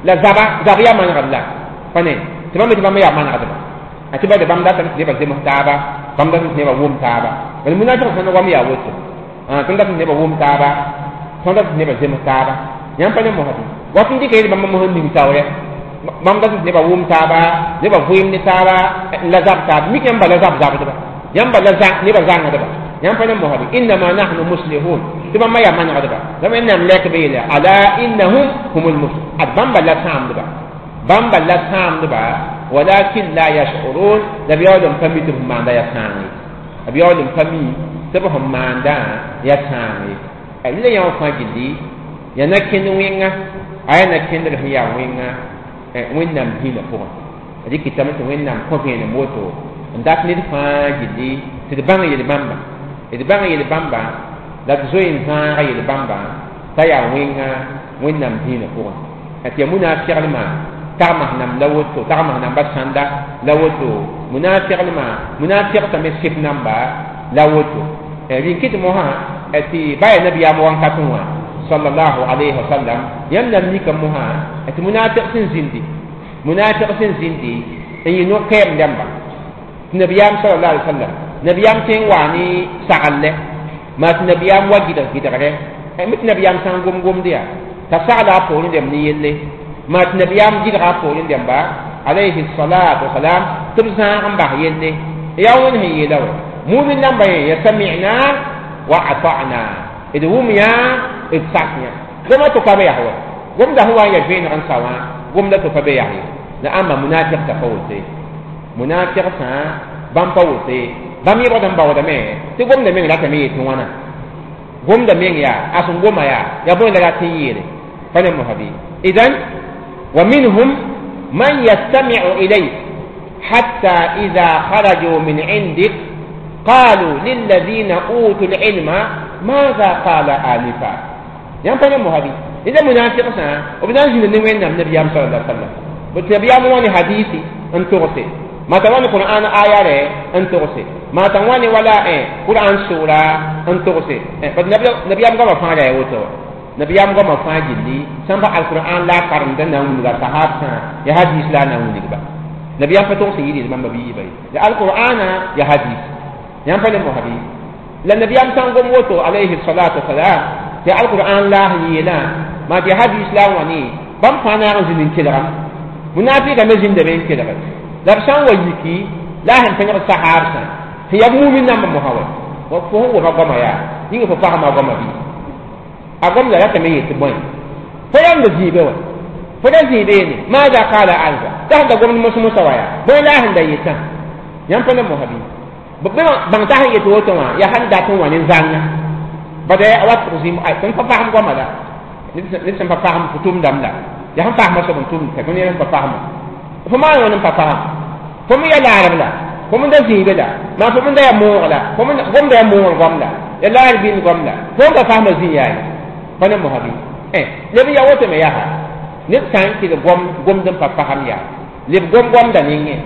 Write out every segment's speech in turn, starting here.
la zaba ya man rabla pane ti bam ti bam ya man rabla ati ba de bam da tan ne ba de muhtaba bam da ne ba wum taba bal munafiq san wa mi ya woto kan da ne ba wum taba kan da ne ba de muhtaba yam pane mo hadi wa tin di ke bam mo hon ni tawre bam da ne ba wum taba ne ba wum ni taba la zab tab mi kem ba la zab zab ba yam ba la zab ne ba zanga ba yam pane mo hadi inna ma nahnu muslihun ti bam ya man rabla da men nam lek be ila ala innahum humul muslimun bam ba la sam ba bam ba la sam ba ولكن لا يشعرون لبيولم فمي تبهم ماندا يساني لبيولم فمي تبهم ماندا يساني إلا يوم فاجدي ينكن وينغا أين كن رهيا وينغا وينام هنا فوق هذه كتابة وينام كوفين موتو ndax nit faaji di ti bang yele bamba la zoin ha yele bamba taya winga winnam hina ko ati muna firma tarmah nam lawoto tarmah nam basanda lawoto munafiq tamé sif namba lawoto rin kit mo ha ati baye nabiya mo wan katunwa sallallahu alayhi wasallam yamna ni kam mo ha ati munafiq sin zindi yi no kem damba nabiyam sallallahu alaihi wasallam nabiyam tin wani sagalle ma nabiyam wagida gidare mit nabiyam san gom dia ta sala ko ni dem ni yelle ma nabiyam jidra ko ni dem ba alayhi salatu wasalam tubsa am ba yelle yawon he yelaw mu'min nan ba ya sami'na wa ata'na idhum ya ibsaknya goma to kabe yahwa gom da huwa ya jina kan sawa gom da to kabe yahwa la amma munafiq tafawuti munafiq sa bam pawuti bam yi bodam bawda me ti gom da me la ta me tuwana gom da me ya asun goma ya boy la tin yire fane mo habi idan wa minhum man yastami'u ilayk hatta idha kharaju min 'indik qalu lil ladina utul ilma madha qala alifa yan fane mo habi idan munafiq sa obidan jin ne wen nam nabiyam sallallahu alaihi wasallam but nabiyam woni hadisi an tuqti ما ترواني قرآن آية أن تغسي ما ترواني ولا قرآن سورة أن تغسي نبي أم قام فاجا يوتو نبي أم قام فاجي لي سامبا القرآن لا قرن دنا ونجا صحاب سا يا حديث لا نوني با نبي أم فتوه سيري ما بيجي باي يا القرآن يا حديث يا فلان مهبي لأن نبي أم سانقوم وتو عليه الصلاة والسلام يا القرآن لا هيلا ما يا حديث لا وني بام فانا رزين كذا منافق مزين دبين كذا لابسان ويكي لا هم تنقل السحارسا هي مؤمن نعم محاول وفهو وغما يا ينقل ففهم وغما بي أغم لا تميز تبوين فلان نزيبه فلان زيبيني ماذا قال عنك تهدى قوم مسويا بوين لا هم دايتا ينفل محبي بقنا بانتاها يتوتوا يهان داتوا ونزانا بدأ أوات تقزيم أي تنففهم وغما لا نسم ففهم فتوم دم لا يهان فهم سبن توم تكون يهان ففهم فما يوم ففهم فم يلعب لا فم ده زيد لا ما فم ده يمور لا فم ده يمور قام لا يلعب بين قام لا فم ده فهم زياي فنم مهبي نبي يوت ما يها نتكلم كده قام ده ففهم يا لب قام ده نيجي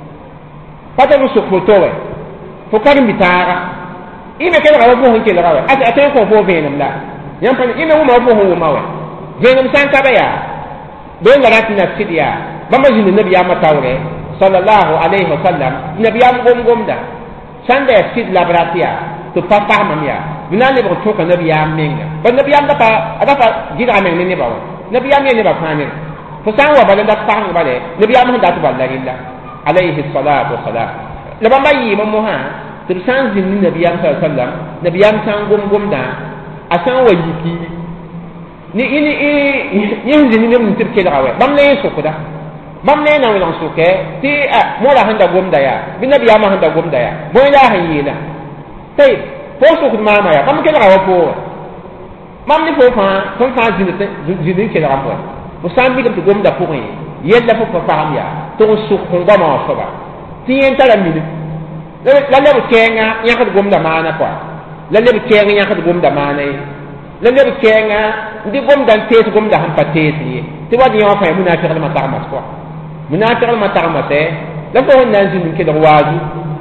فتى سكوتوه فكرم بتاعه إيه كده غلط مو هيك لا غلط أتى فوق بينهم لا يوم فن إيه هو ما هو بينهم سان كبيا بين غلطنا سيديا بما جن النبي يا متاوري صلى الله عليه وسلم النبي يا غوم دا سند سيد لابراتيا تو بابا ماميا بنا لي بو توك النبي يا مينغا بالنبي يا دا جيرا مين ني باو النبي يا مين ني با فاني فسان وبالن دا فان بالي النبي يا من دا تبالله لله عليه الصلاه والسلام لما ما يي ممها ترسان زين النبي يا صلى الله عليه وسلم النبي يا سان غوم دا اسان ويكي ni ini yin zini ne mun tirke da awe bam ne so kuda bam ne na wilan so ke ti mo la handa gom da ya bi nabi ya ma handa gom da ya bo ya hayi la tay ko so ku mama ya bam ke da awe ko mam ni fo fa zini ke da awe mo sam bi gom da ko yi yella fo fa am ya to so ko ba ma so ba ti en tala mi la le ko kenga ya ka gom da mana kwa la le ko kenga ya ka gom da mana la le ko kenga ndi gom dan tes gom da han patesi ti wadi yo fa munafiq al mata'mas ko munafiq al mata'mas la ko nan zin ke da wazu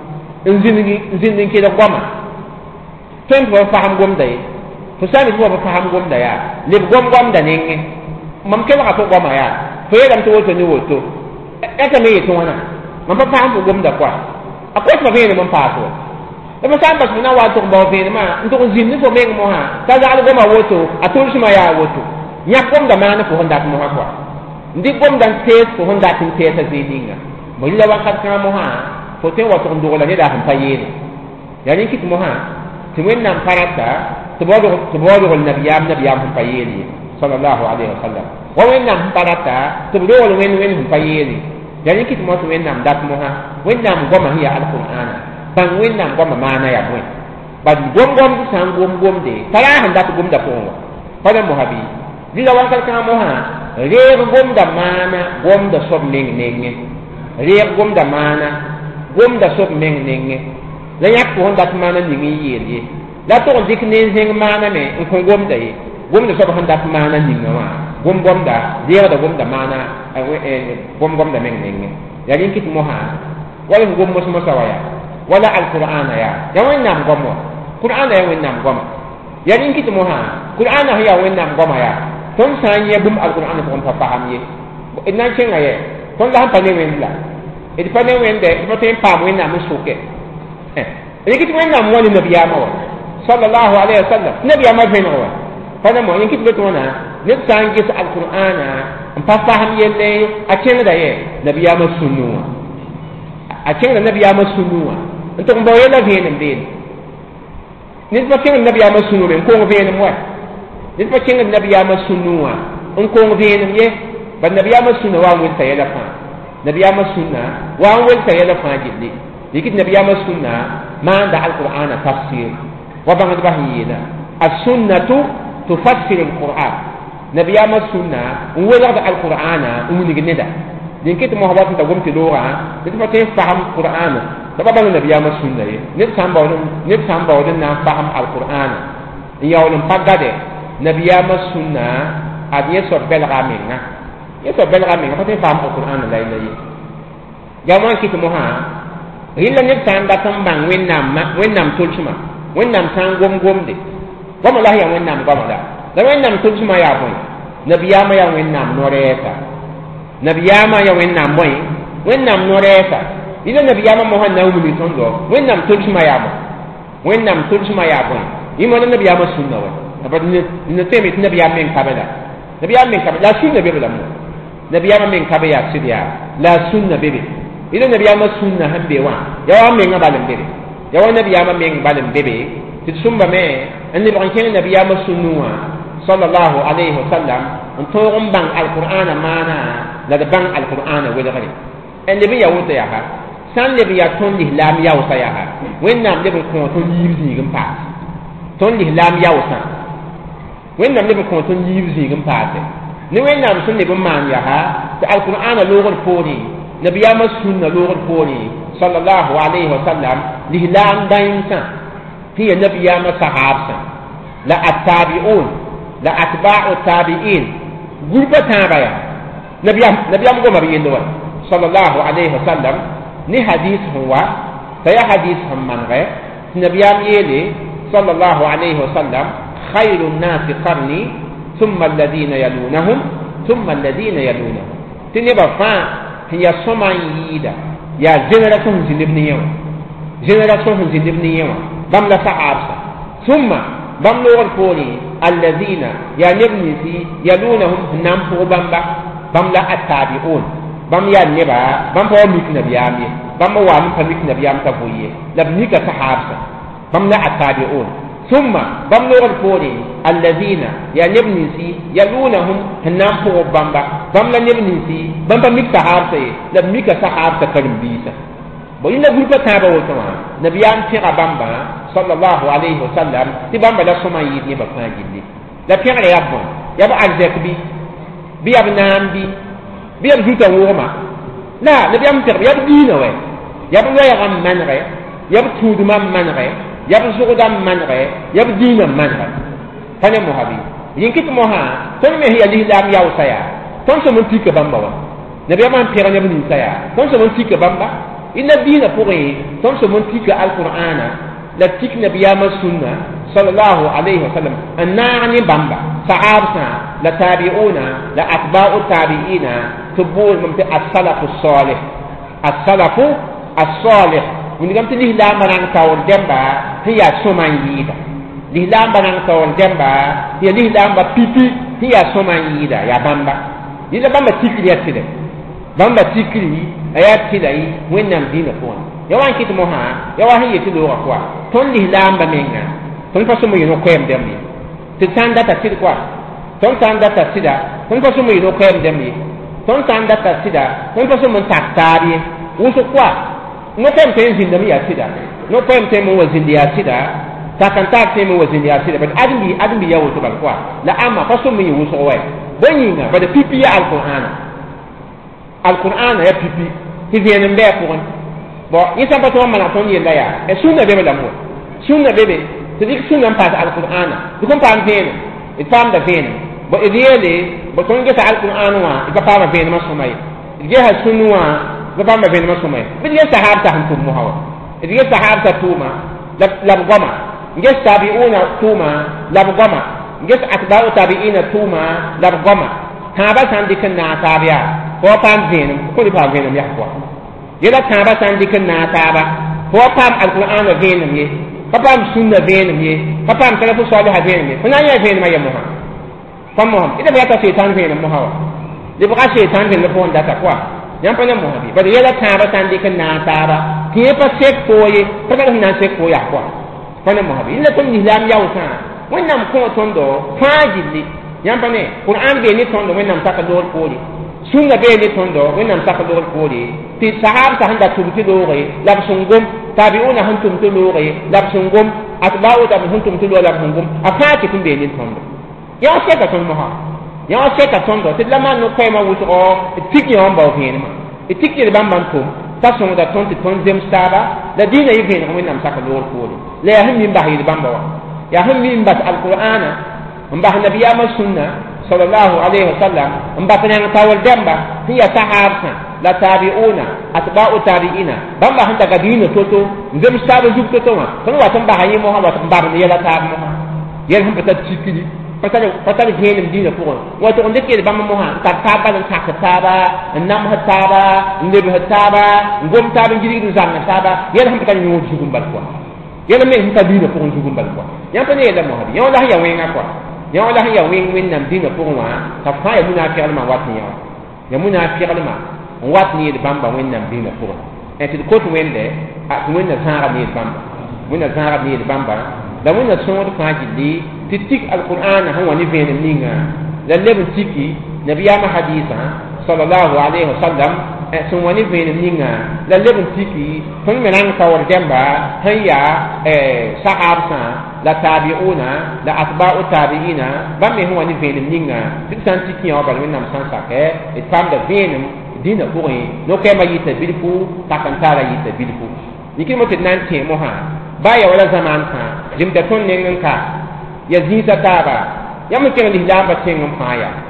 zin ke da goma ken bo faham gom dai to sami bo faham gom da ya le gom da nenge mam ke ka to goma ya fo yelam to woto ni woto eta me yeto wana man pa pam ko gomda kwa akwa fa vene man pa to e ma samba na wa to ba vene ma ndo zin ni fo meng mo ha ta za go ma woto atul shima ya woto nya gomda mana fo honda mo ha kwa ndi gomda tes fo honda tin tes ta zininga mo ila wa kat ka mo ha fo te wa to ndo la ni da han pa yene yani kit mo ha ti wen nam parata to bodo nabiyam pa yene sallallahu alaihi wasallam wa wen nam parata to bodo wen pa yene yani kit mo to wen nam dat mo ha wen nam goma hiya alqur'ana bang wen nam goma mana ya boy ba gom sang gom de tara han dat gom da ko pada mo habi dila wan kal ka mo ha re gom da mana gom da sob ning re gom da mana gom da sob ning la yak ko dat mana ni yeli la to dik ne zeng mana me ko gom da yi gom da sob han dat mana ni ma gom da dia da gom da mana gom da meng ya ni kit mo ha wala gom mo sama sawaya wala alqur'ana ya wen nam gom qur'ana ya wen nam gom ya ni kit mo ha qur'ana ya wen nam gom ya ton san ye bum alqur'ana ko pa paham ye ina chenga ye ton la pa ne wen la e pa ne wen de ko ten pa wen nam suke kit wen nam wani nabiyama wa sallallahu alaihi wasallam nabiyama fena wa fana mo kit beto na ne san gis alqur'ana pa faham ye le a chenga da ye nabiyama sunnu a chenga nabiyama sunnu to mbo ye la venen ben ne pa chenga nabiyama sunnu men ko venen wa ne pa chenga nabiyama sunnu on ko venen ye ba nabiyama sunnu wa mun ta yela fa nabiyama sunna wa mun ta yela fa jiddi dikit nabiyama sunna ma da alqur'ana tafsir wa bangad bahiyina as-sunnatu tufassir al-qur'an nabiyama sunna wala da alqur'ana umuni gneda dikit mo habat ta gomti dora dit fa te faham qur'ana da ba bangad nabiyama sunna ye nit samba wadin na faham alqur'ana yawlum pagade nabiyama sunna adiye so belga minna yeso belga minna fa te faham alqur'ana la ilaha illa jaman kit mo ha hilla ne tan da tan bang wennam tulsuma wennam tan gom de goma la ya wennam goma da wennam tulsuma ya boy nabiyama ya wennam noreta nabiyama ya wennam boy wennam noreta ila nabiyama mo han nawu mi tondo wennam tulsuma ya boy wennam tulsuma ya boy imo na nabiyama sunna wa abad ni temi nabiyama men kabela nabiyama men kabela sunna be bela mo nabiyama men kabela sidia la sunna bebe ila nabiyama sunna hambe wa ya wa men ngabalem bebe ya wa nabiyama men balem bebe ti sumba me anni ban ken nabiyama sunnuwa sallallahu alaihi wasallam on to bang alqur'ana mana la da bang alqur'ana wala gari en nabi ya wuta ya ha san nabi ya ton di lam ya wuta ya ha wennam nabi ko ton yibzi gam pa ton di lam ya wuta wennam nabi ko ton yibzi gam pa ni wennam sun nabi man ya ha ta alqur'ana logon fori nabiyama sunna logon fori sallallahu alaihi wasallam lihlam dainsa hiya nabiyama sahabsa la attabi'un la atba'u tabi'in gurba tabaya nabiyam go mabiyin do sallallahu alaihi wasallam ni hadith huwa saya hadith hamman ga nabiyam yele sallallahu alaihi wasallam khairun nas qarni thumma alladhina yalunhum thumma alladhina yalunhum tini ba fa hiya soman yida ya generation zilibni yawa bam la sahabsa thumma bam lo qoli alladhina ya nibni fi yalunhum nam po bamba bam la attabi'un bam ya neba bam po mik nabiyam bam wa min fa mik nabiyam ta boye labni ka sahabsa bam la attabi'un thumma bam lo qoli alladhina ya nibni fi yalunhum nam po bamba bam la nibni fi bam pa mik sahabsa labni ka sahabsa karbisa bo ina gurpa taba woto nabiyam tira bamba sallallahu alaihi wasallam ti bamba la soma yi ni ba fa gilli la tira ya bon ya ba arzek bi ab nambi bi ab juta woma la nabiyam tira ya dina we ya ba ya gam man re ya ba tudu man re ya ba sugudam man re ya ba dina man re tane mo habi yinkit mo ha ton me hiya lihlam ya usaya ton so mun tika bamba wa nabiyam an tira ne bin saya ton so mun tika bamba inna dina pourri ton so mon tika alqur'ana la tik nabiyama sunna sallallahu alaihi wasallam anani bamba sahabsa la tabi'una la atba'u tabi'ina tubul mumti as-salafu salih as-salafu as-salih ni gam ti lihlam banan tawr demba hiya soman yida lihlam banan tawr demba hiya lihlam ba pipi hiya soman yida ya bamba yida bamba tikri ya tide bamba tikri ayat tidai wennam dina ko ya wan kit moha ya wa hiya ti lo kwa ton lihlam ba menga ton fa sumu yino koyem dembi ti tanda ta tir kwa ton tanda ta sida ton fa sumu yino koyem dembi ton tanda ta sida ton fa sumu taktabi wusu kwa no koyem ten zindami ya sida no koyem ten mo wazindi ya sida takan tak ten mo wazindi ya sida but admi ya wusu bal kwa la amma fa sumu yi wusu wai banyinga ba da pipi ya alquran ya pipi ti venen be ko bon yesa pa to mana ton yenda ya e sunna bebe la mo sunna bebe te dik sunna pa alquran du ko pam venen it pam da venen bo idiyele bo ton gesa alquran wa iba pam venen ma sumay geha sunwa ba pam venen ma sumay bi ge sahab ta hantum mo hawa ge sahab ta tuma la goma ge tabi'una tuma la goma ge atba'u tabi'ina tuma la goma ta ba san dikan na tabi'a ko pam venen ko li pam venen ya ko yela tãabã sã n dɩk n naag taaba fo wa paam alqur'ana vẽenem ye pa paam sunna vẽenem ye pa paam salafu saliha vẽenem ye fo na n yaa vẽenemã ya mosã pa mosam ɩda b yata setan vẽenem mosã wa lebga setan vẽn la fo n data koa yãmb pa na mosã bɩ bad yela tãabã sã n dɩk n naag taaba tɩ yẽ pa sek foo ye pa ka sẽn na n sek foo yaa koa pa na mosã bɩ yẽla tõnd lislaam yaoosã wẽnnaam kõ tõndo fãa gilli yãmb pa ne qur'an bee ne tõndo wẽnnaam sak loor poore sunna be ne tondo wẽnnaam sak loogr poore tɩ sahab sã sẽn da tʋm tɩ looge la b sẽn gom tabi'una sẽn tʋm tɩ looge la b sẽn gom atba'u da sẽn tʋm tɩ loog la b sẽn gom a fãa tɩ tɩ n bee ne tõndo yã wa sɛka tõnd mosã yã wa sɛka tõndo tɩ d la maan no-koɛɛmã wʋsgɔ d tik yã wã n bao vẽenemã d tik yel bãmb n tʋm t'a sõngda tõnd tɩ tõnd zems taaba la dĩinã yɩ vẽeneg wẽnnaam sak loogr poore la yaa sẽn mi n bas yel bãmba wa yaa sẽn mi n bas alqur'ana n bas nabiyaamã sunna sallallahu alaihi wasallam mbakana tawal damba hiya sahabsa la tabi'una atba'u tabi'ina bamba handa gadina toto ndem sabu zuk toto ma tan wa tan bahayi mo ha wa tan babu yela tab mo ha yel hum patat sikidi patal henem dina ko wa to ndeke bamba mo ha ta taba lan ta taba nam ha taba ndeb ha taba ngom taba ngiri du zanna taba yel hum patal nyu zugum bal ko yel me hum ta dina ko zugum bal ko yam pa ne yela mo ha yo la ya wenga ko ya wala ya wẽnnaam dĩnã pʋgẽ wã t'a fãa ya munaafiglmã wat n yã wã ya munaafiglmã n wat ne yel bãmba wẽnnaam dĩnã pʋgẽ tɩ d kot wẽnde tɩ wẽnna zãaga ne yel bãmba wẽnna zãaga ne yel bãmba la wẽnna sõod fãa gilli tɩ tik alqur'ana sẽn wa ne vẽenem ninga la leb n tiki nabiyaamã hadiisã sallallahu alaihi wasallam sẽn wa ne vẽenem ninga la leb n tiki tõnd me rãng taoor dẽmba sẽn yaa sahabsã la tabi'una la atba'u tabi'ina bãmb me sẽn wa ne vẽenem ninga tɩ d sã n tik yã wa bal wẽnnaam sã n sakɛ d paamda vẽenem dĩnã pʋgẽ no-koɛɛmã yɩta bilfu tak n taara yɩta bilfu yikɩrmo tɩ d na n tẽe mosã baa ya wala zamaan kã zemda tõnd neng n ka ya zĩisa taaba yãmb n kẽng lislaambã tẽng n fãa yaa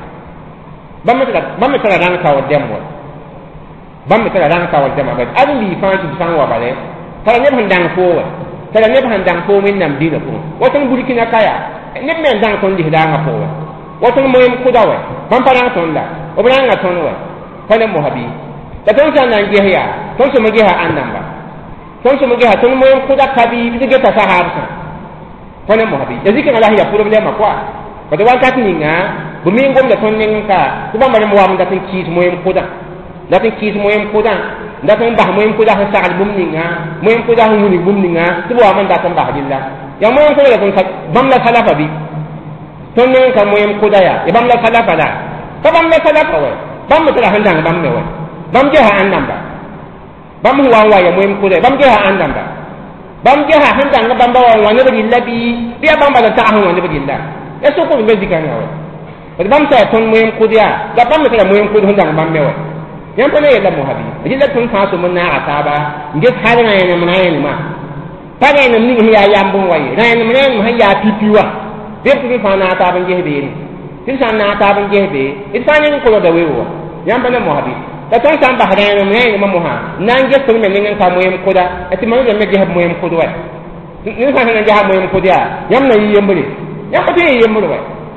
bãmb me tara rãng taoor dɛm wa bãmb me tara rãng taoor dɛma bad ad n lii fãa tɩ b sã n wa bale tara neb sẽn dãng foo wa tara neb sẽn dãng foo wẽnnaam dĩnã pʋgẽ wa tõnd burkina ka yaa neb me n dãng tõnd lislaangã pʋgẽ wa tõnd moem kʋda wa bãmb pa rãng tõnd la b rãngã tõnd wa pa ne mosã bɩ la tõnd sã n na n ges yaa tõnd sõm gesa ãn namba tõnd sõm gesa tõnd moem kʋda ka bɩ bɩ tɩ geta sahabsã pa ne mosã bɩ ya zikãngã la sẽn ya problɛmã koa bad wakat ninga bɩ me n gomda tõnd neng n ka tɩ bãmba rem wam dat n kɩɩs moem kʋdã dat n kɩɩs moem kʋdã dat n bas moem kʋda sẽn sagl bũmb ninga moem kʋda sẽn wilg bũmb ninga tɩ b wam n dat n bas rɩlla yaa moem kʋda la bãmb la salafa bɩ tõnd neng n ka moem kʋda yaa ya bãmb la salafa la pa bãmb la salafa wa bãmb me tara sẽn dãng bãmb me wa bãmb gesa ãn namba bãmb sẽn wa n wa ya moem kʋda bãmb gesa ãn namba bãmb gesa sẽn dãng bãmba wa n wa neb rɩlla bɩ bɩ yaa bãmba la tag sẽn wa neb rɩlla ya sokr me zikãngã wa bad bãmb sã ya tõnd moem kʋd yaa la bãmb me tara moem kʋd sẽn dãng bãmb me wa yãmb pa ne yella mosã bɩ rɩla tõnd fãa sõm n naaga taaba n ges hal rãenem rãenemã pa rãenem ning sẽn yaa yamb n wa ye rãenem rãenem sẽn yaa pipi wa bɩ b tɩ d fãa naag taab n ges beene tɩ d sã n naag taab n ges bee d fãa ning n kolgda weoog wa yãmb pa ne mosã bɩ la tõnd sã n bas rãenem rãenemã mosã n na n ges tõnd me ning n ka moem kʋda tɩ mam me ges b moem kʋd wa nin fãa sẽn na n gesa moem kʋd yaa yãmb na yɩ yembre yãmb pa tõe n yɩ yembre wa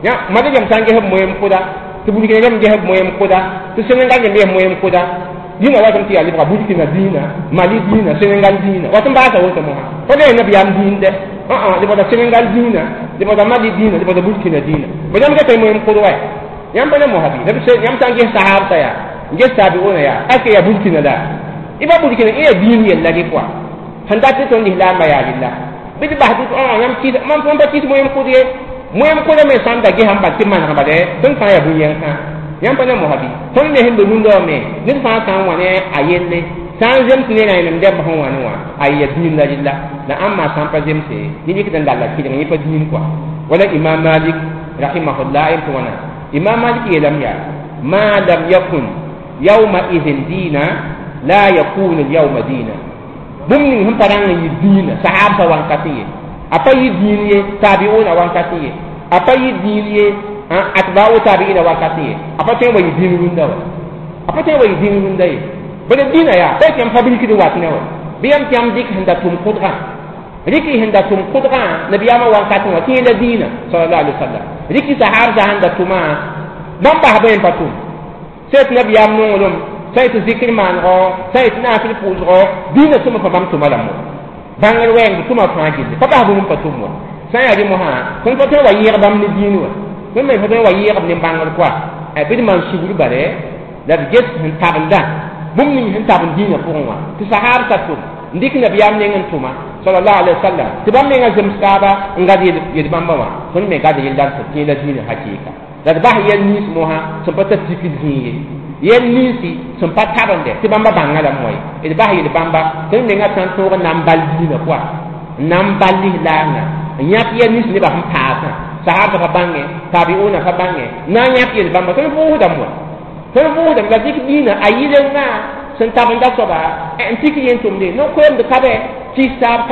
ya made jam sange heb moyem koda to bulki jam ge heb moyem koda to Senegal jam ge moyem koda dina wa tam ti ali ba bulki na dina Mali dina Senegal dina wa tam ba ta wonta mo ha ko de nabi am dinde de ba Senegal dina de ba Mali dina de ba bulki na dina ba jam ge tay moyem koda wa yam bana mo habi de se yam sange sahab ta ya nge sabi ona ya ake ya bulki na da iba bulki na e dini yalla ge kwa handa ti to ni la ma ya lillah bidi ba du yam ti man fon ba ti moyem koda moyem ko me sanda ge hamba timman hamba de tun fa ya bunyen ka yam pa na mo habi ton ne hindu nundo me nin fa kan wane ayenne san jem tine na nem de ba hon wane wa ayya din la lillah la amma san pa jem se ni ni kidan dalla ki ni pa din kwa wala imam malik rahimahullah ayatu wana imam malik yelam ya ma lam yakun yawma idhin dina la yakun al yawma dina bumni hum parang yi dina sahaba wan katiye apa yi diniye tabi'una wankatiye apa yi diniye atba'u tabi'ina wankatiye apa te wa yi dinu runda wa apa te wa yi dinu runda yi bada dina ya ba kam fabriki de watna wa biyam kam dik handa tum qudra riki handa tum qudra nabiyama wankati wa ti la dina sallallahu alaihi wasallam riki sahaba handa tuma dan ba ben patum set nabiyam nongolum sayt zikr man ro sayt nafil puzro dina tuma fa bam tuma lamu bangal weng tuma fangil papa bu mum patumwa saya di moha kun ko wa yer bam ni dinwa kun me fa wa yer ni bangal kwa e bid man shugul bare da get hin tabanda bum ni hin tabun dina pourwa ti sahar tatum ndik nabiyam ne ngan tuma sallallahu alaihi wasallam ti bam ne ngan sahaba ngadi yed bamba wa kun me gadi yel dan ti la dina hakika da ba yer ni moha so pata tikid ni yen nisi sun patabande ti bamba bangala moy e ba yi bamba tin ne ngatan to nam baldi na kwa nam balli langa nyap yen nisi ne ba ham paasa sahaba ka bange tabiuna ka bange na nyap yen bamba to fu da mo to fu da ga dik dina ayile na sun tabanda so ba en tiki yen tumde no ko en de kabe ti sab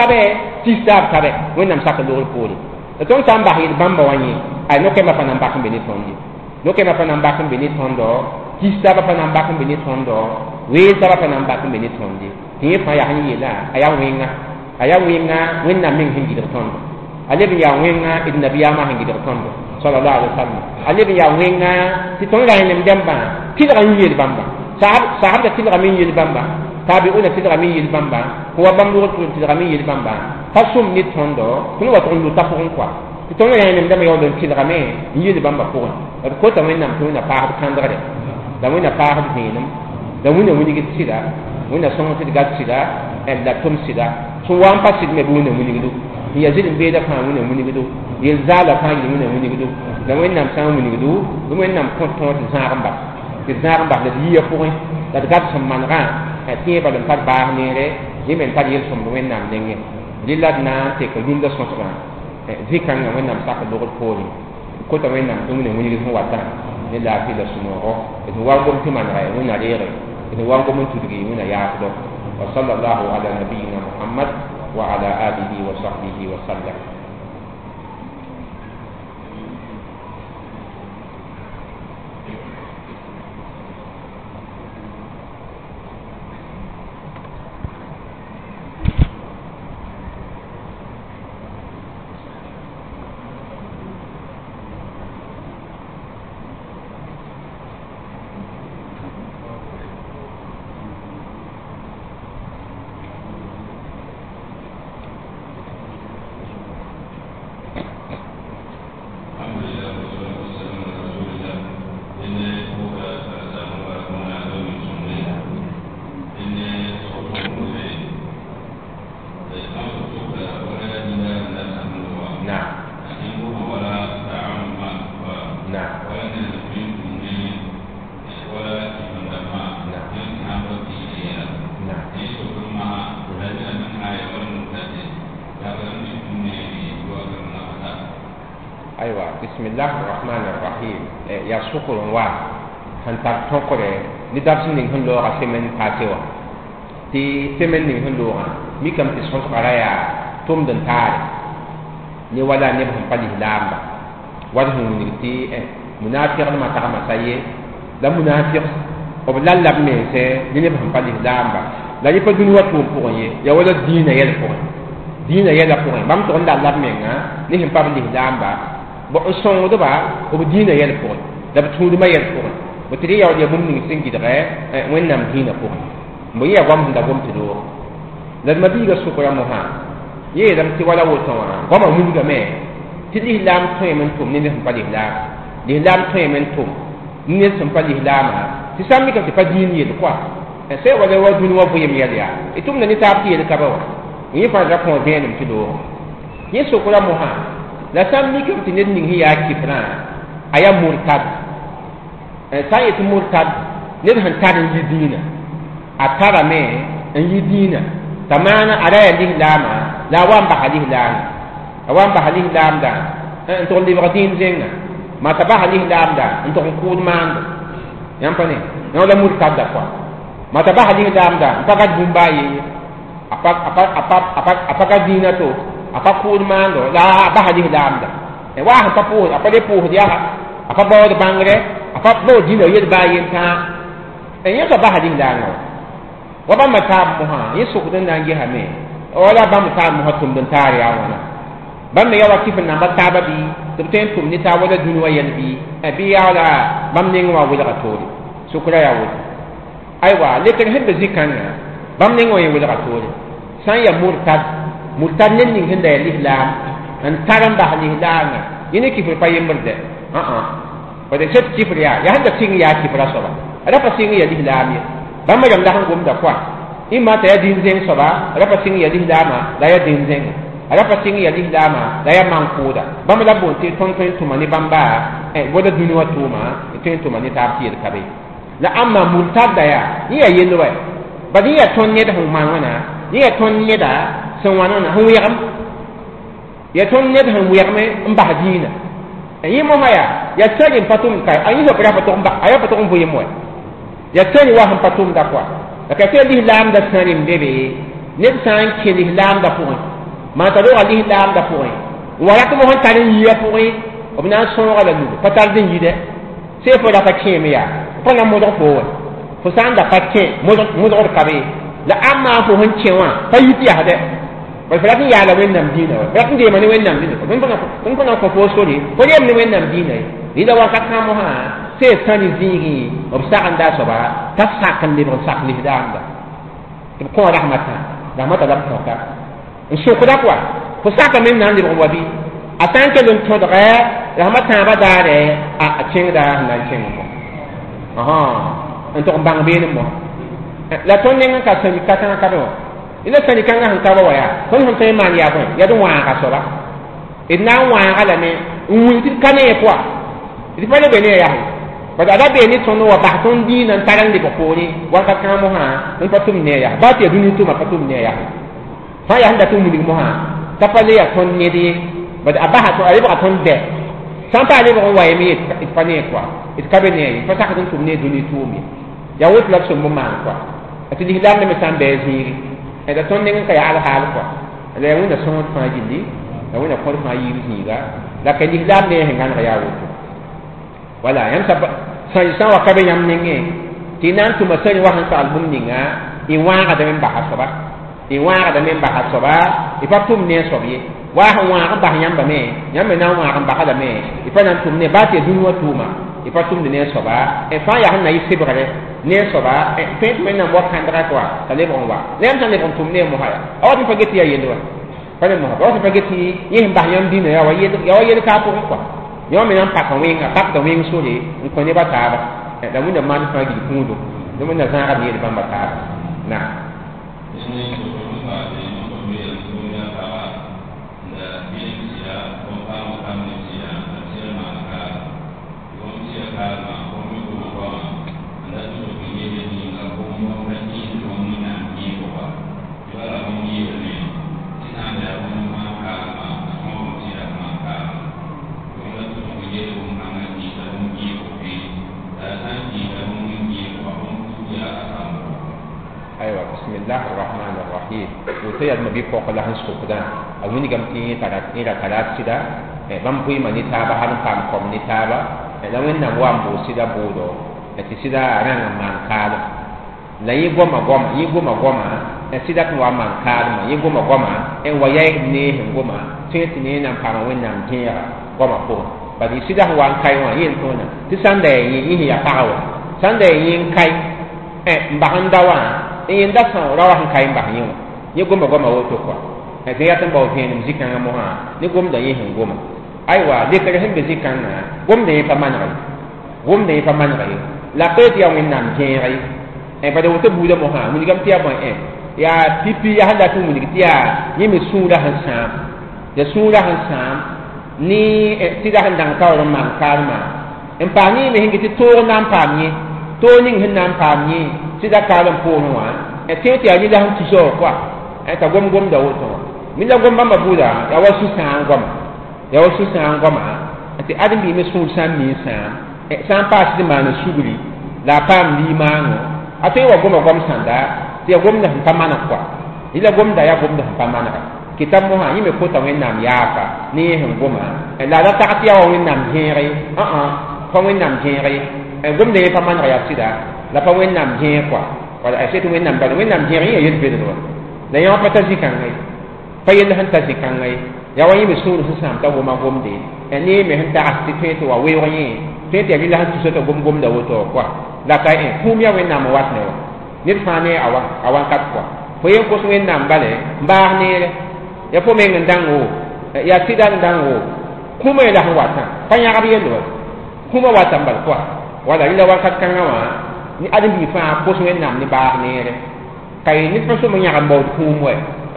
kabe wonam sakka do poli to ton ba yi bamba wani ay no ke ma fa nam ba kan beni tondi no ke ma fa nam ba kan beni tondo kista ba panam bakam bini tondo we sa ba panam bakam bini tondi ti fa ya hani la aya winga wenna min hingi der tondo ale bi ya winga ibn nabiya ma hingi der tondo sallallahu alaihi wasallam ale bi ya winga ti tonga nem jamba ti da yi bamba sahab da ti da min yi bamba tabi'una ti da min yi bamba ko wa bambu ti da min yi bamba fasum ni tondo kun wa tondo ta ko kwa ti tonga nem dama yo don ti da min yi bamba ko ko ta men nam to na pa kan da da wina paad hinum da wina wini git sida wina songo ti gat sida en da tum sida so wan pasid me wina wini gidu ya zidin be da fa wina wini gidu yel zala fa wina wini gidu da wina sam wini gidu da wina kon ton zaramba ti zaramba da yiya ko da gat sam man ra ti ba dan pat ba ni re ni men pat yel som wina ndenge lilad na te ko dunda so so zikan na wina sa ko do ko ni ko ta wina to wina wini gidu wata ni la fi la suno et wa gom ti man ray wona rere et wa gom tudgi wona ya do wa sallallahu ala nabiyyina muhammad wa ala alihi wa sahbihi wa sallam bismillahir rahmanir rahim ya shukurun wa han tar tokore ni darsin ning hun lo ga semen patewa ti semen ning hun lo ga mi kam ti son fara ya tum den tare ni wala ne ban pali lamba wada hun ni ti munafiq ma ta ma saye la munafiq o lallab me se ni ban pali lamba la ni pa dunu watu pour ye ya wala dina yel pour dina yel pour bam to ndal lab me nga ni hin pa pali lamba bo son do ba o dina yel ko da tu ma yel ko bo ti ya ya bum ni sin gidare wen nam dina ko mo ya gam da gom ti do da ma bi ga su ko ya mo ha ye dam ti wala wo to wa goma mun ga me ti islam to men tum ni ne pa islam to men tum ni ne pa islam ti sammi ka ti pa dini yel ko sai wala wa dun wa buyem ya ya itum na ni ta ti yel ka ba ni fa da ko de ni ti do ni su ko ya mo ha la sam ni kam ti ne ni ya kifra aya murtad sai ti murtad ne han tarin yidina atara me en yidina tamana ara ya lihlama la wan ba halihlam awan ba halihlam da en to li bradin zenga ma ta ba halihlam da en to ko man yam pane no la murtad da kwa ma ta ba halihlam da pa ga bumbaye apa ga dina to apa ko man do la ba halihlam da e wa ha papu apa de pu dia apa bo de bangre apa bo dina yed ba yen ta en ya ba halihlam wa ba mata mu ha yesu ko dan nan ha me wala ba mata mu hatum dan tare ya wana ban me yawa kifin na mata ba bi to ten tum ni ta wala dunwa yan bi abi ya la bam ne ngwa wala ka tori sukura ya wo aiwa lekin hidda zikanna bam ne ngwa wala ka tori san ya murtad ne ning hinda ya islam an taram ba islam yini kifir pa yemurde ba de set kifir ya handa ting ya kifra so ba ada pa ting ya islam ya bamba jam da hangum da kwa imma ta ya din zeng so ba ada pa ting ya islama da ya din zeng ada pa ting ya islama da ya mankuda bamba da bon te ton tuma ni bamba boda dunwa tuma te tuma ni ta fi ka be la amma murtada ya ni ya yendo ba ba ni ya ton ne da hang mangana ni ya ton ne da son wana na hu ya ton ne da hang me mba dina yi mo maya ya tsagin patum kai ayi so pra patum ba aya patum bu yemo ya tani wa han patum da kwa ka ke l'islam da sanim bebe ne san ke l'islam da pour ma ta do l'islam da pour wala ko hon tarin yi ya pour obna so wala nu patal din yi de c'est pour la paquet ya pour la modo fo san da paquet modo ka be la amma fo hon cewa fa yi ya de ba fa tin ya la wen nam dina ba tin de mani wen nam dina kun ko fo so ni ko yem ni wen nam dina ni da wa ka ka mo ha c'est sani zigi obsaqanda soba tasakan li sak li hidanda ko rahmata da ko ka so ko da kwa ko saka men nan li wabi atan ke lon to da rahmata ba dare a ceng da nan ceng mo en to bang be mo la ton ne ka sani ka tan ka do ina sani kan han ka ba waya kon hon tay man ya ko ya do wa ka soba ina wa ka la ne wi ti kane kwa ti pa le be ne ya ba da be ni tono wa ba ton di nan tarang di ko ni wa ka ka mo ha en patum ne ya ba te duni tu ma patum ne ya fa ya handa tu mi mo ha ta pa le ya ton ne di ba da ba ha to ari ba ton de san pa le ko wa mi pa ne kwa it ka be ne fa ta ka tu ne duni tu mi ya wo la so mo ma kwa ati di hilam ne me san be ziri e da ton ne ka ya al hal kwa le mu na son fa jindi la mu na ko fa yi ni ga la ka di hilam ne he ngan ka ya wo wala yam sa wa ka be yam ninge tinan tu masani wa han sal bum ninga i wa ga da men ba hasaba i wa ga da men ba hasaba i fa tum ne sobi wa han wa ga ba yam ba me yam me na wa ga ba ga da me i fa nan tum ne ba te dun wa tuma i fa tum ne soba e fa ya han na yi sibrare ne soba e fe men na wa kan dra kwa ta le bon wa le am tan le bon tum ne mo haya awa tu fa geti ya yendo fa ne mo ha awa tu fa geti yi ba yam dina ya wa yendo ka ko kwa yo me nan pa kan winga pa da wing so de ko ne ba ta ba da mun da man fa gi kundo da mun da san ga ne ba ba ta na Bismillahirrahmanirrahim. Itu yang lebih pokoklah sukudan. Awini gamti tarat ni tarat sida. Bam pui manita bahan pam komunita ba. Lawin na wambu sida bodo. Eti sida rang mankal. La yi goma. Sida kwa mankal ma yi goma. Wayai ni goma. Tini nam pam wen nam tira. goma ko ba di sida wan kai wa yin to na ti san da yi ya pa wa san da yin kai mbahanda wa yin da san ra wa kai mbah yin ni goma wo to ko e ya tan ba hin zikan mo ha ni gom da yin goma ai wa de ka hin be zikan na gom da yi pa man ga la pe ti ya win nam je rai e ba de wo to bu da mo ha ni gam ti ya ba ya pipi ya handa tu mun tiya ni mi sura hansam ya sura hansam ni tida handang ka ro man karma en pa ni me hingi ti to nam pa ni to ning hin nam pa ni tida ka ro po no wa e te ti ani da han ti so kwa e ta gom da wo to mi la gom ba ma buda ya wa su san gom ati adam bi me su san mi san e san pa ti ma na suguri la pam li ma no ate wa gom sanda ti gom na pa mana kwa ila gom da ya gom da pa mana kitab mo ha yime ko ta wen nam ya fa ni hen goma la da ta ti ya wen nam jere ko wen nam jere gom de pa mana ya sida la pa wen nam jere kwa wala ai se tu wen nam ba wen nam jere ya yet be do la ya pa ta zikan ngai pa yen han ta zikan ngai ya wa yime suru su sam ta goma gom de ni me han ta asti te to wa we wa yin te te ya han tu so to gom da wo to kwa la ka kum ya wen nam wat ne nit fane awan kat kwa fo yen ko wen nam bale mbaar ne ya fo men ndango ya tidan ndango kuma ila hawata fanya gabi yelo kuma wata mbal kwa wala ila wakat kangawa ni adam bi fa ko wen nam ni baar ne kay nit fa so mo nyaga mbaw kumwe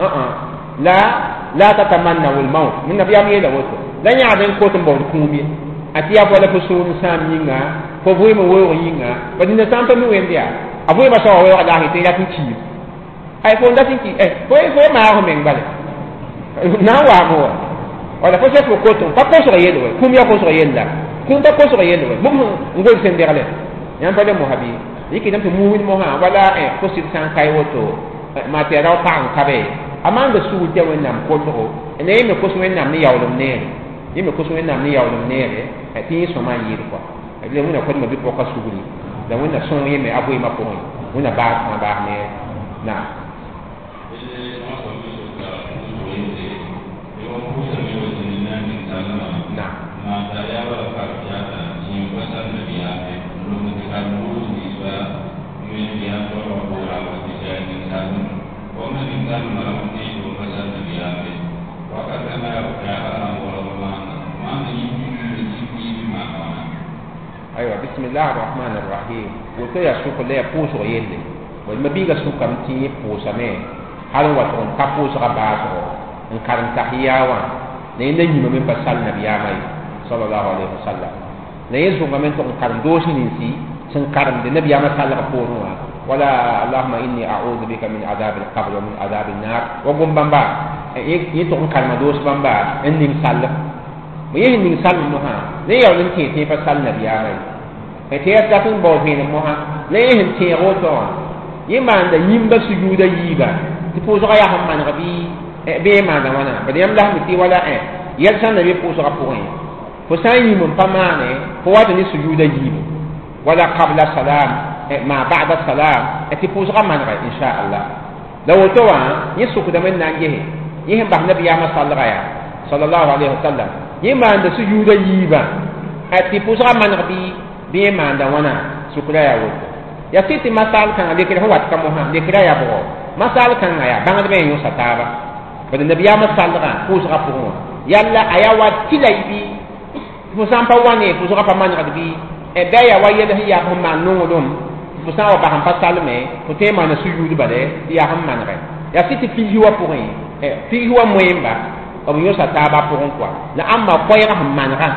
la tatamanna wal maut min nabiyam yela woto la nyaga den ko to mbaw kumbi atiya bola ko so sam yinga ko boy mo wo yinga badina sampa mi wendia avoy ba sawa wa la hite ya tinki ai ko ndatin ki ko ma ho men bale na wa mo wala ko se ko to pa ko so yelo kum ya ko so yenda kum ta ko so yelo mum ngol sen derale yan bale mo habi yiki nam to muwin mo ha wala ko sit san kai woto ma te ra pa an kabe amanga su te wen nam ko to ne me ko so wen nam ni yawlum ne yime ko so wen nam ni yawlum ne ti so ma yir ko le mo na ko ma bi ko ka suguri da wanda son yi mai abuwa ma kuma wanda ba ma ba ne na أيوة بسم الله الرحمن الرحيم وكيا سوق لا يبوس غيره والمبيغا سوق كمتي بوسامي هذا وقت كابوس غباسو إن كان تحياوا نين يما من بسال النبي أمي صلى الله عليه وسلم نين سوق من تون كان دوشي نسي سن كان النبي أمي صلى الله عليه وسلم ولا اللهم إني أعوذ بك من عذاب القبر ومن عذاب النار وقم بامبا يتون كان دوش بامبا إني مسلم yin min sal mo ha ne yaw len ti fa sal na biya mai e te ta tun bo hin mo ha ne yin ti ro to yiman da yimba sujuda yiba ti po so ya hamman rabi e be ma da wana ba yam la mi ti wala yel san na be po so ka po hin fo san yi mun pa ma ne fo wa ni sujuda yiba wala qabla salam ma ba'da salam e ti po so ka man ra insha Allah da woto wa yi su ku da men nan ye yin ba nabi ya sallallahu alaihi wasallam yima da sujuda yiba ati pusra manrabi be manda wana sukra ya wo ya titi masal kan de kira wat kamo ha de kira ya bo masal kan ya bangad be yo sataba bada nabiya masallaka pusra pour yalla aya wat tilaibi pusam pa wane pusra pa manrabi e da ya wa yeda ya ko man no dum pusa wa ba han pasal me puté man sujudu bade ya ham manre ya titi fi hiwa pour fi hiwa moyemba abu yo sataba pour quoi la amma koyra manra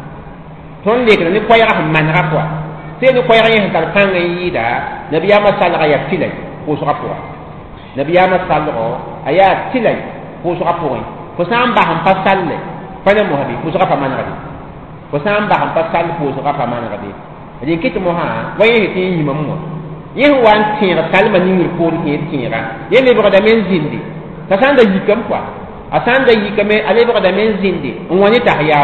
ton le ni koyra manra quoi c'est ni koyra yin tal tanga yida nabiya masallaka ya tilai ko so rapport nabiya masallaka aya tilai ko so rapport ko samba han pasalle fana mo habi ko so rapport manra ko samba han pasalle ko so rapport manra bi adi kit mo ha waye ti yi mammo yin wan tira kalma ni ko ni tira yin le bada men zindi ta sanda yikam quoi asanda yikame ale bada men zindi on wani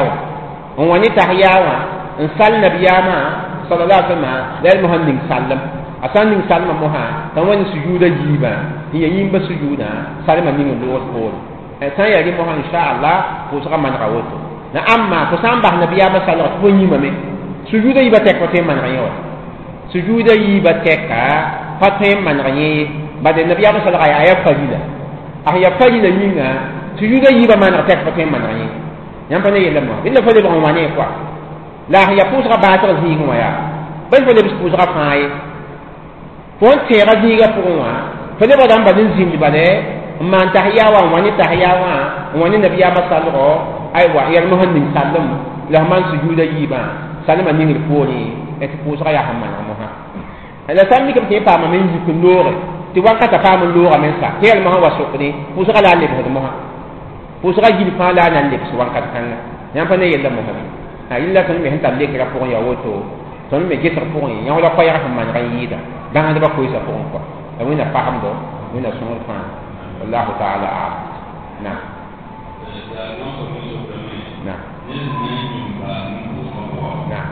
tahyawa in sal nabiyama sallallahu alaihi wasallam dal muhammadin sallam asandin salma moha tan wani sujuda yiba ya yimba sujuda salma ni ndo ko san ya ri moha insha Allah ko saka man rawoto na amma fo san bah nabiya ma sallallahu fo yima me sujuda yiba tek ko tem man rayo sujuda yiba teka fa tem man rayi ba de nabiya ma sallallahu ya fadila ya fadila yinga sujuda yiba man tek ko tem man rayi yam pa ne yella mo illa fo de bon wane quoi la ya pusra ba ta zi ko ya ba fo de pusra fa yi fo te ra zi ga pour moi fo de ba dam ba din zim di ba de man tahiyawa wani tahiyawa wani nabiya ma sallallahu aywa yar mo hanin sallam la man sujuda yiba salama ni ngir poni et pusra ya hamman mo ha ala sammi kam te pa ma men yi ko lore ti wakata pa mo lora men sa tel ma wa sokni pusra la le mo ha pusra yi fa la nan le so wakata kan yam pa ne yella mo ha illa kan me henta le kra pour ya woto son me getar pour ya wala pa ya hamman ran yida dan da ba ko isa pour ko awina fahamdo wina sunul fa wallahu ta'ala a'lam na nah nah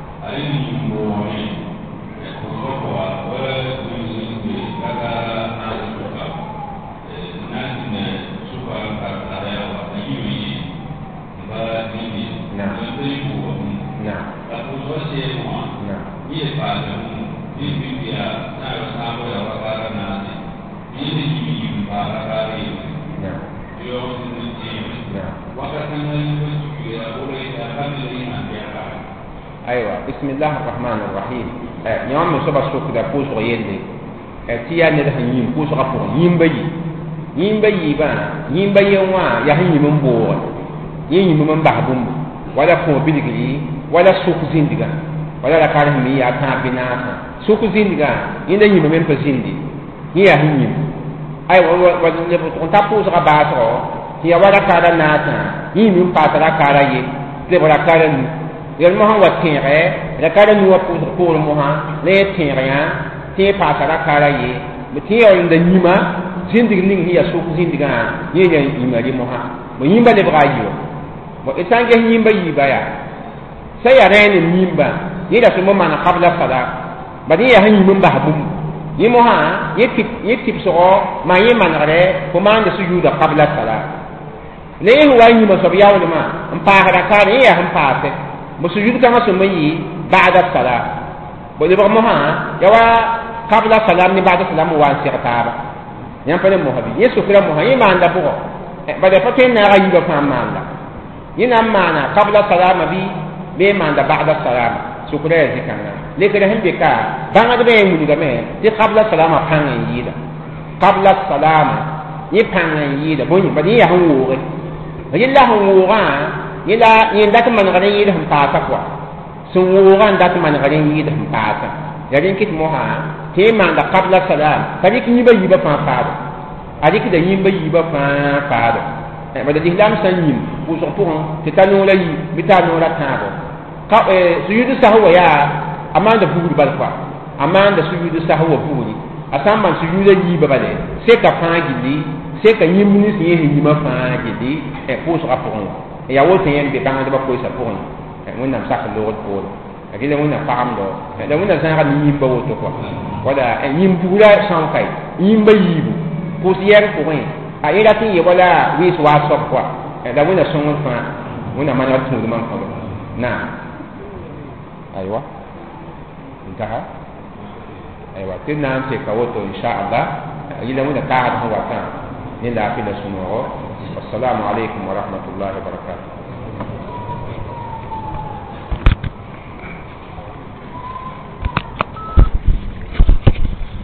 aywa bismillahir rahmanir rahim nyam so ba so da ko so yende ti ya ne da yin ko so ka pour yin bayi ba yewa ya hin mun bo yin mun ba bum wala ko biligi wala suk zindiga wala la kare mi ya ta binata suk zindiga yin da yin mun pa zindi ya hin ay wa ne ko ta ko so ka ba so ya wala kara nata yin mun pa ta kara ye le wala kara ni yel mo han wa tere la kara ni wa pour mo ha le tere ya te pa sara kara ye mi ti yol da nyima zindig ning hiya so zindiga ye ye yima di mo ha mo yimba le bra yo mo etange yimba yiba ya sai ya rene yimba ye da so mo mana qabla sala ba ni ya han yimba ba bum yimo ha ye tip so ma ye manare ko man da sujuda qabla sala le huwa yima so biya wala ma mpa hada kara ye ya han pa te مسجود كما سمي بعد الصلاة بلغ مها يوا قبل الصلاة من بعد الصلاة مواسير تابا يام فلم مهبي يسوع مها يما عند بوه بدأ فتن نرايب فهم مالا ينام معنا قبل الصلاة ما بي ما عند بعد الصلاة سكرة ذكرنا لكن هم بكا بعد ما يمون جماعة دي قبل الصلاة ما فهم ييدا قبل الصلاة يفهم ييدا بني بدي يهم ووري يلا هم وورا yila yin dat man garin yi dum paata kwa sun wuran dat man garin yi dum paata yarin kit moha te man da qabla salam kadi kin yiba yiba fa faado adi ki da yiba yiba fa faado ba da dihlam san yim ku so pour te tanu la yi bitanu la taabo ka suyudu sahwa ya amanda buur bal kwa amanda suyudu sahwa buuri asamban suyudu yiba bale se ka fa gili se ka yimni se yima fa gili ku so pour ya wote yen be banga ba ko sa pour mun nam sak lo ko akile mun na faham do da mun na zanga ni yimba woto ko wala yim bula san kai yimba yibu ko siyer ko wen a ira tin ye wala wi so wa so ko da mun na songon fa mun na mana tun man ko na aywa intaha aywa tin nan se ka woto insha Allah ila mun ka ha wa ta ni la fi da suno والسلام عليكم ورحمة الله وبركاته.